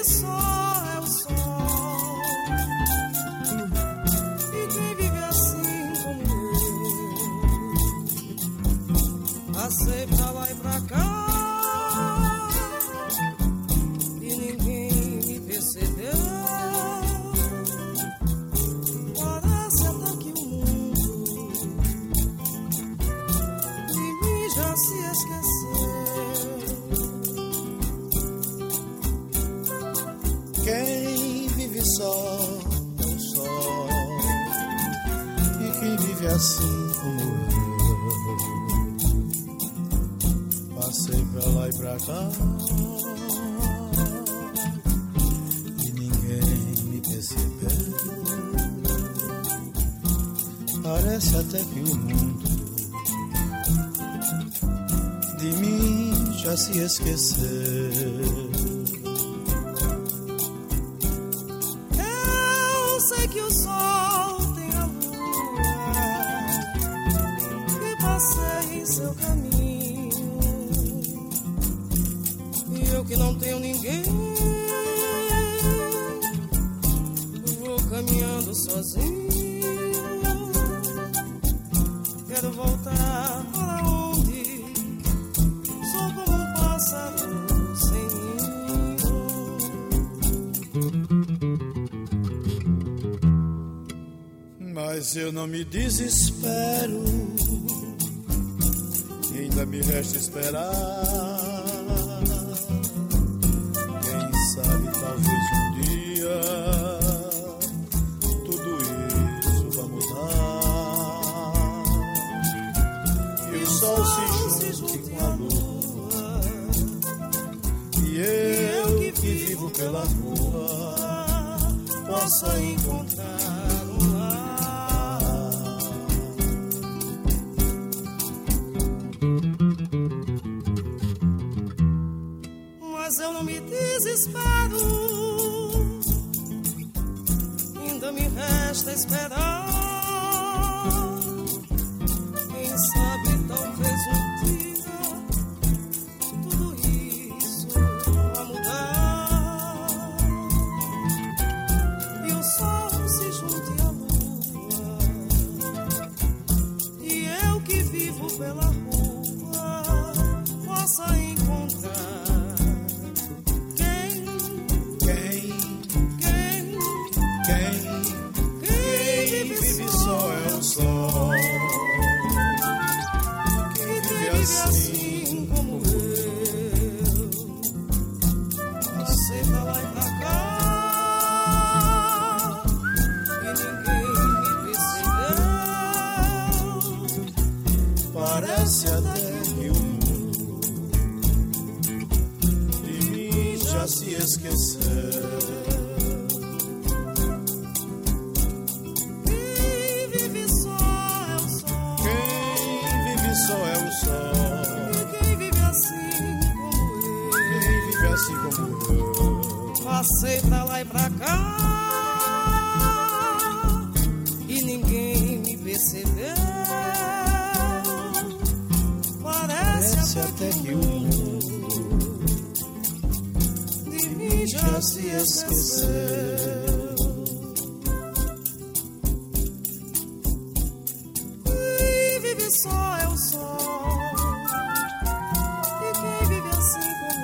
vive só é o sol. E quem vive assim como eu, passei pra lá e pra cá e ninguém me percebeu. Parece até que o mundo de mim já se esqueceu. Quem vive só é o sol, e quem vive assim como eu, passei pra lá e pra cá e ninguém me percebeu. Parece até que o mundo de mim já se esqueceu. Que o sol tem a lua que passeia em seu caminho, e eu que não tenho ninguém vou caminhando sozinho. Quero voltar para onde sou como um pássaro sem ninho. Mas eu não me desespero, ainda me resta esperar. Quem sabe talvez um dia tudo isso vai mudar e o sol se junte com a lua, e eu que vivo pela rua possa encontrar um lar. Mas eu não me desespero, ainda me resta esperar. Quem sabe talvez um dia tudo isso vai mudar e o sol se junte à lua, e eu que vivo pela rua possa encontrar assim como eu. Passei pra lá e pra cá e ninguém me percebeu. Parece até que o mundo de mim já se esqueceu. Passei pra lá e pra cá e ninguém me percebeu. Parece até que o mundo de mim já se esqueceu. Quem vive só é o sol, e quem vive assim como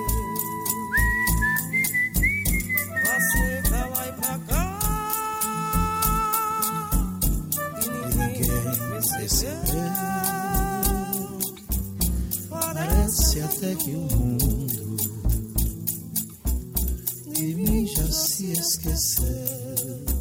parece até que o mundo de mim já se esqueceu.